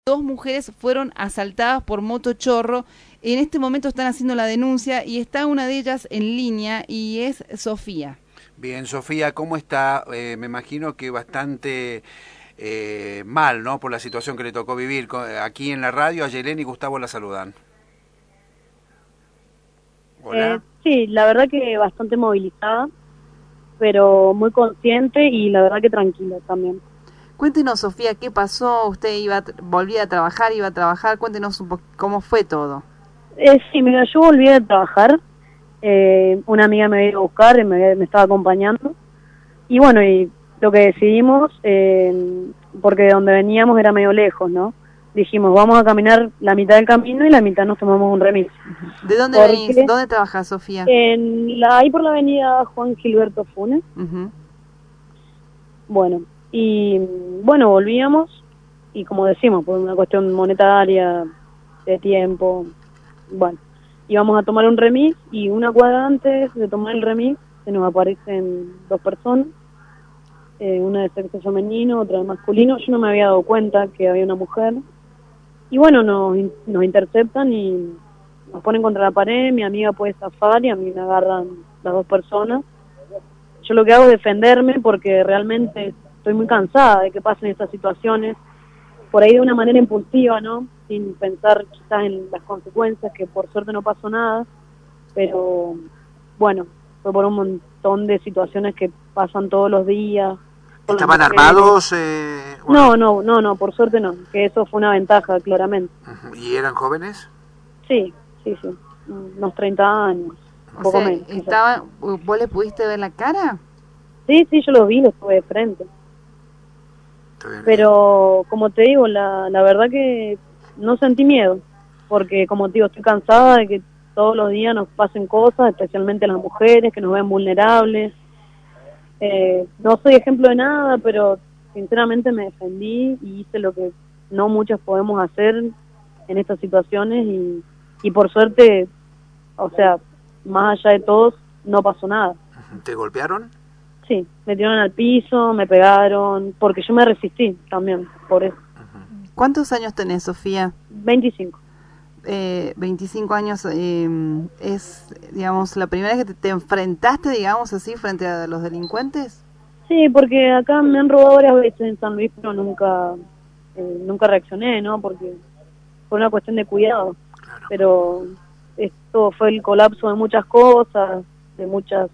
2 mujeres fueron asaltadas por motochorro. En este momento están haciendo la denuncia y está una de ellas en línea y es Sofía. Bien, Sofía, ¿cómo está? Me imagino que bastante mal, ¿no? Por la situación que le tocó vivir. Aquí en la radio, a Yelén y Gustavo la saludan. Hola. Sí, la verdad que bastante movilizada, pero muy consciente y la verdad que tranquila también. Cuéntenos, Sofía, ¿qué pasó? ¿Usted volvía a trabajar, iba a trabajar? Cuéntenos un poco cómo fue todo. Sí, mira, yo volví a trabajar, una amiga me vino a buscar y me estaba acompañando, y bueno, y lo que decidimos, porque de donde veníamos era medio lejos, ¿no? Dijimos, vamos a caminar la mitad del camino y la mitad nos tomamos un remis. ¿De dónde venís? ¿Dónde trabajas, Sofía? Ahí por la avenida Juan Gilberto Funes. Bueno, y bueno, volvíamos, y como decimos, por una cuestión monetaria, de tiempo, bueno, íbamos a tomar un remis, y una cuadra antes de tomar el remis, se nos aparecen 2 personas, una de sexo femenino, otra de masculino. Yo no me había dado cuenta que había una mujer, y bueno, nos interceptan y nos ponen contra la pared. Mi amiga puede zafar y a mí me agarran las 2 personas. Yo lo que hago es defenderme porque realmente estoy muy cansada de que pasen estas situaciones, por ahí de una manera impulsiva, ¿no? Sin pensar quizás en las consecuencias, que por suerte no pasó nada, pero bueno, fue por un montón de situaciones que pasan todos los días. ¿Estaban armados? No, por suerte no, que eso fue una ventaja, claramente. ¿Y eran jóvenes? Sí, unos 30 años, un poco menos. ¿Vos le pudiste ver la cara? Sí, yo los vi, los tuve de frente. Pero, como te digo, la verdad que no sentí miedo, porque como te digo, estoy cansada de que todos los días nos pasen cosas, especialmente a las mujeres, que nos ven vulnerables. No soy ejemplo de nada, pero sinceramente me defendí y hice lo que no muchos podemos hacer en estas situaciones, y por suerte, o sea, más allá de todos, no pasó nada. ¿Te golpearon? Sí, me tiraron al piso, me pegaron, porque yo me resistí también, por eso. ¿Cuántos años tenés, Sofía? 25. 25 años, ¿es, digamos, la primera vez que te enfrentaste, digamos así, frente a los delincuentes? Sí, porque acá me han robado varias veces en San Luis, pero nunca reaccioné, ¿no? Porque fue una cuestión de cuidado. Claro. Pero esto fue el colapso de muchas cosas, de muchas...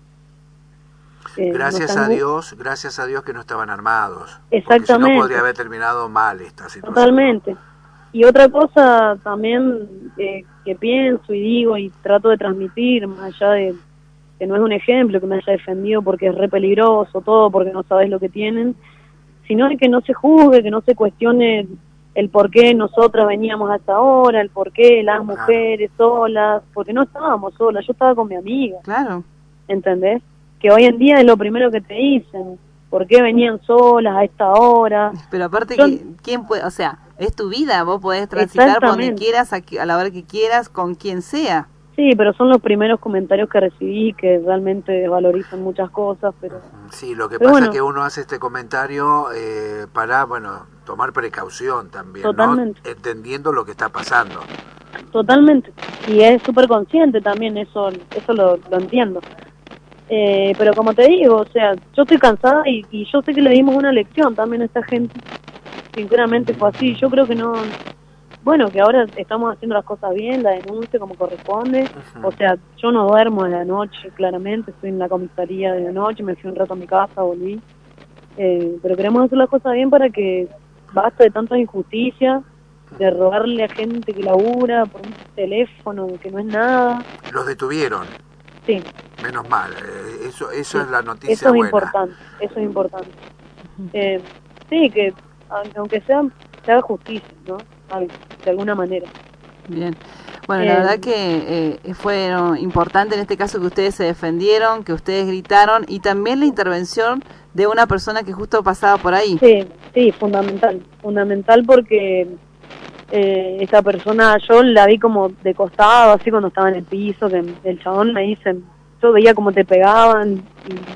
gracias a Dios que no estaban armados. Exactamente. Porque si no podría haber terminado mal esta situación. Totalmente. Y otra cosa también que pienso y digo y trato de transmitir, más allá de que no es un ejemplo que me haya defendido porque es re peligroso todo, porque no sabes lo que tienen, sino de que no se juzgue, que no se cuestione el por qué nosotras veníamos a esta hora, el por qué las mujeres solas, porque no estábamos solas, yo estaba con mi amiga. Claro. ¿Entendés? Que hoy en día es lo primero que te dicen, ¿por qué venían solas a esta hora? Pero aparte, ¿quién puede? O sea, es tu vida, vos podés transitar por donde quieras, a la hora que quieras, con quien sea. Sí, pero son los primeros comentarios que recibí que realmente desvalorizan muchas cosas, pero... Sí, lo que pasa es que uno hace este comentario para, tomar precaución también, totalmente, ¿no? Entendiendo lo que está pasando. Totalmente, y es súper consciente también, eso lo entiendo. Pero como te digo, o sea, yo estoy cansada y yo sé que le dimos una lección también a esta gente. Sinceramente fue así. Yo creo que no... Bueno, que ahora estamos haciendo las cosas bien, la denuncia como corresponde. O sea, yo no duermo de la noche, claramente. Estoy en la comisaría de la noche, me fui un rato a mi casa, volví. Pero queremos hacer las cosas bien para que basta de tantas injusticias, de robarle a gente que labura por un teléfono que no es nada. ¿Los detuvieron? Sí. Menos mal, eso sí, es la noticia eso es buena. Eso es importante. Sí, que aunque se haga justicia, ¿no? De alguna manera. Bien. Bueno, la verdad que fue importante en este caso que ustedes se defendieron, que ustedes gritaron, y también la intervención de una persona que justo pasaba por ahí. Sí, fundamental porque esa persona yo la vi como de costado, así cuando estaba en el piso, que el chabón me dice, yo veía cómo te pegaban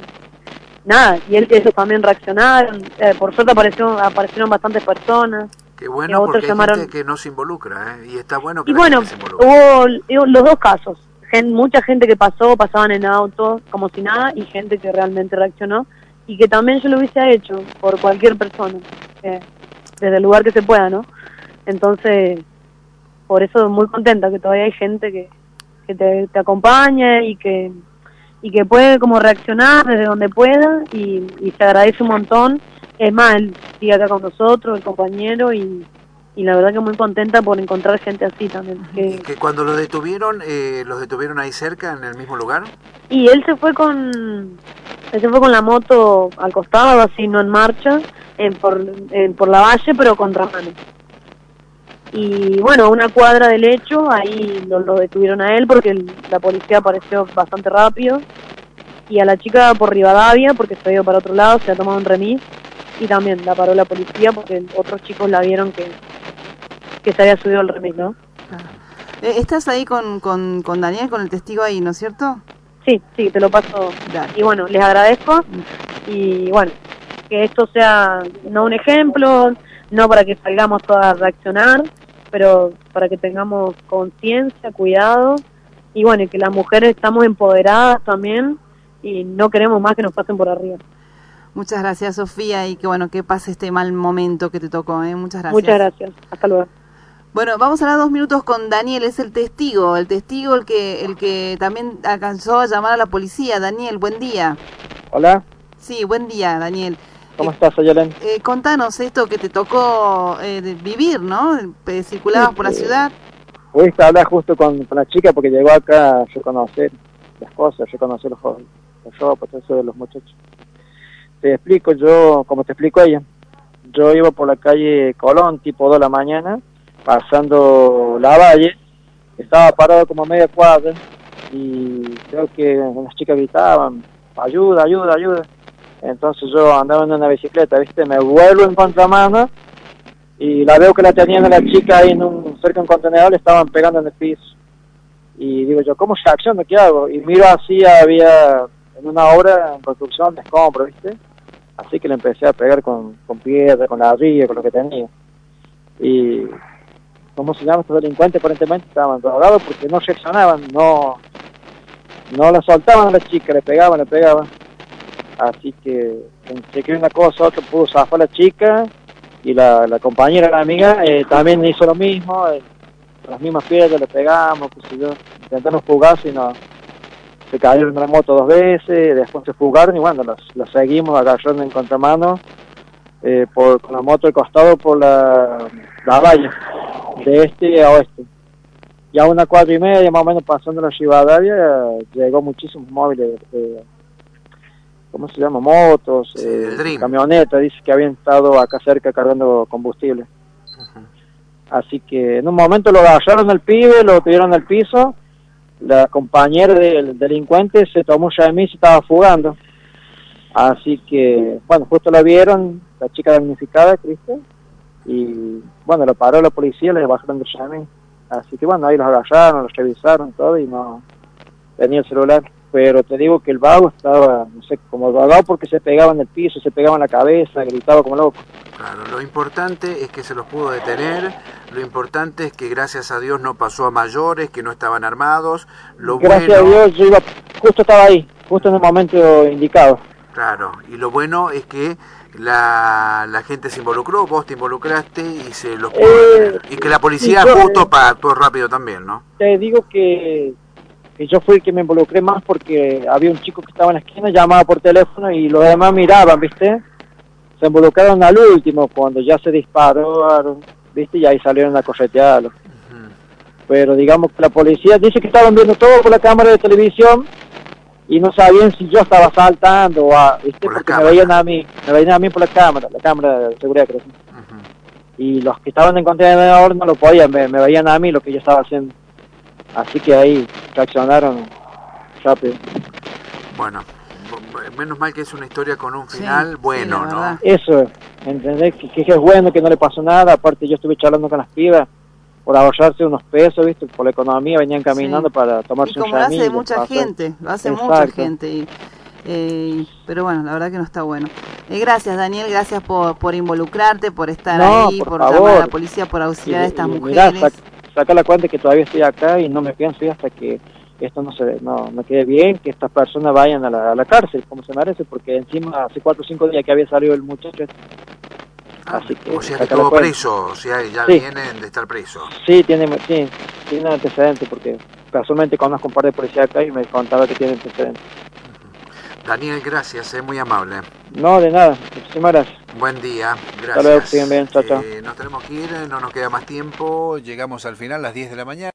y nada, y ellos también reaccionaron, por suerte aparecieron bastantes personas. Qué bueno, porque hay gente que no se involucra, y está bueno que y bueno, se involucre. Hubo los dos casos. Mucha gente que pasaban en auto como si nada, y gente que realmente reaccionó, y que también yo lo hubiese hecho por cualquier persona, desde el lugar que se pueda, ¿no? Entonces, por eso muy contenta que todavía hay gente que te acompaña y que puede como reaccionar desde donde pueda, y se agradece un montón. Es más, él sigue acá con nosotros, el compañero, y la verdad que muy contenta por encontrar gente así también. ¿Y que cuando los detuvieron ahí cerca, en el mismo lugar? Y él se fue con la moto al costado, así no en marcha, por la valle, pero contramano. Y bueno, a una cuadra del hecho, ahí lo detuvieron a él porque la policía apareció bastante rápido, y a la chica por Rivadavia porque se había ido para otro lado, se ha tomado un remis, y también la paró la policía porque otros chicos la vieron que se había subido el remis, ¿no? ¿Estás ahí con Daniel, con el testigo ahí, ¿no es cierto? Sí, te lo paso. Dale. Y bueno, les agradezco, y bueno, que esto sea no un ejemplo, no para que salgamos todas a reaccionar, pero para que tengamos conciencia, cuidado, y bueno, y que las mujeres estamos empoderadas también, y no queremos más que nos pasen por arriba. Muchas gracias, Sofía, y que bueno, que pase este mal momento que te tocó, Muchas gracias. Muchas gracias, hasta luego. Bueno, vamos a hablar 2 minutos con Daniel, es el testigo el que también alcanzó a llamar a la policía. Daniel, buen día. Hola. Sí, buen día, Daniel. ¿Cómo estás, Ayelen? Contanos esto que te tocó vivir, ¿no? Circulabas por la ciudad. Pudiste hablar justo con la chica porque llegó acá a reconocer las cosas, reconocer los jóvenes, eso de los muchachos. Te explico, como te explico ella, yo iba por la calle Colón, tipo 2 de la mañana, pasando la valle, estaba parado como a media cuadra, y creo que las chicas gritaban, ayuda, ayuda, ayuda. Entonces yo andaba en una bicicleta, ¿viste? Me vuelvo en contramano, y la veo que la tenían a la chica ahí cerca de un contenedor, le estaban pegando en el piso. Y digo yo, ¿cómo reacciono? ¿Qué hago? Y miro así, había en una obra en construcción de escombro, ¿viste? Así que le empecé a pegar con piedra, con ladrillo, con lo que tenía. Y, ¿cómo se llama? Estos delincuentes aparentemente estaban drogados porque no reaccionaban, no la soltaban a la chica, le pegaban. Así que, entre que una cosa otra, pudo zafar la chica, y la compañera, la amiga, también hizo lo mismo, las mismas piedras le pegamos, qué sé yo, intentamos fugarse y no. Se cayeron en la moto 2 veces, después se fugaron y bueno, los seguimos agarrando en contramano, con la moto al costado por la valla, de este a oeste. Y a 1:15, más o menos pasando la Rivadavia, llegó muchísimos móviles, ¿cómo se llama? Motos, camionetas, dice que habían estado acá cerca cargando combustible. Así que en un momento lo agarraron al pibe, lo tuvieron al piso. La compañera del delincuente se tomó un remis y se estaba fugando. Así que, bueno, justo la vieron, la chica damnificada, Cristian, y bueno, lo paró la policía, le bajaron el remis. Así que bueno, ahí los agarraron, los revisaron todo y no tenía el celular. Pero te digo que el vago estaba, no sé, como vagado porque se pegaba en el piso, se pegaba en la cabeza, gritaba como loco. Claro, lo importante es que se los pudo detener, lo importante es que gracias a Dios no pasó a mayores, que no estaban armados. Gracias a Dios, yo estaba ahí, justo en el momento indicado. Claro, y lo bueno es que la gente se involucró, vos te involucraste y se los pudo detener. Y que la policía justo actuó rápido también, ¿no? Te digo que yo fui el que me involucré más porque había un chico que estaba en la esquina, llamaba por teléfono y los demás miraban, ¿viste? Se involucraron al último, cuando ya se dispararon, ¿viste? Y ahí salieron a corretearlo. Pero digamos que la policía dice que estaban viendo todo por la cámara de televisión y no sabían si yo estaba saltando ¿viste? Porque me veían a mí por la cámara de seguridad, creo. Y los que estaban en contenedor no lo podían ver, me veían a mí lo que yo estaba haciendo. Así que ahí reaccionaron rápido. Bueno, menos mal que es una historia con un final bueno, ¿no? Eso, ¿entendés? Que es bueno, que no le pasó nada. Aparte yo estuve charlando con las pibas por ahorrarse unos pesos, ¿viste? Por la economía venían caminando para tomarse un remis. Lo hace mucha gente, lo hace mucha gente. Pero bueno, la verdad que no está bueno. Gracias, Daniel, gracias por involucrarte, por estar No, ahí, por favor. llamar a la policía, por auxiliar a estas Mirá, mujeres. saca la cuenta que todavía estoy acá y no me pienso ir hasta que esto no quede bien, que estas personas vayan a la cárcel, como se merece, porque encima hace 4 o 5 días que había salido el muchacho. Así que, o sea que estuvo preso, o sea, ya sí. vienen de estar preso. Sí, tiene antecedentes, porque casualmente conozco un par de policías acá y me contaba que tiene antecedentes. Daniel, gracias, muy amable. No, de nada, muchísimas gracias. Buen día, gracias. Hasta luego, que siguen bien, chao, chao. Nos tenemos que ir, no nos queda más tiempo, llegamos al final, las 10 de la mañana.